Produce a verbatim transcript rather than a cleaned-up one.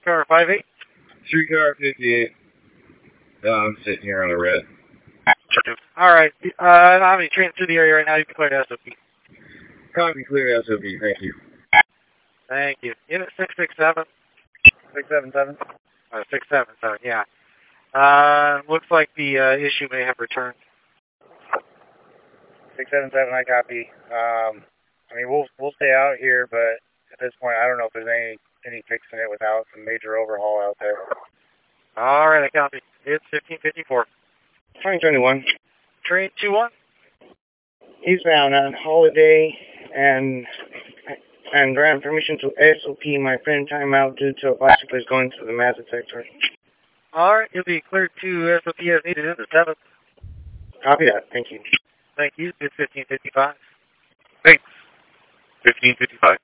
Streetcar five eight. Streetcar fifty-eight. Uh, I'm sitting here on the red. Alright, uh, I don't have any trains through the area right now. You can clear the S O P. Copy, clear S O P. Thank you. Thank you. Unit six six seven. six seven seven. Uh, six seven seven, yeah. Uh, looks like the uh, issue may have returned. six seven seven, I copy. Um, I mean, we'll we'll stay out here, but at this point, I don't know if there's any any fixing it without some major overhaul out there. Alright, I copy. It's fifteen fifty-four. twenty twenty-one. Train two one. Eastbound on holiday and and grant permission to S O P my friend timeout due to a bicycle is going to the Mazda sector. Alright, you'll be cleared to S O P as needed in the seventh. Copy that. Thank you. Thank you. It's fifteen fifty-five. Thanks. fifteen fifty-five.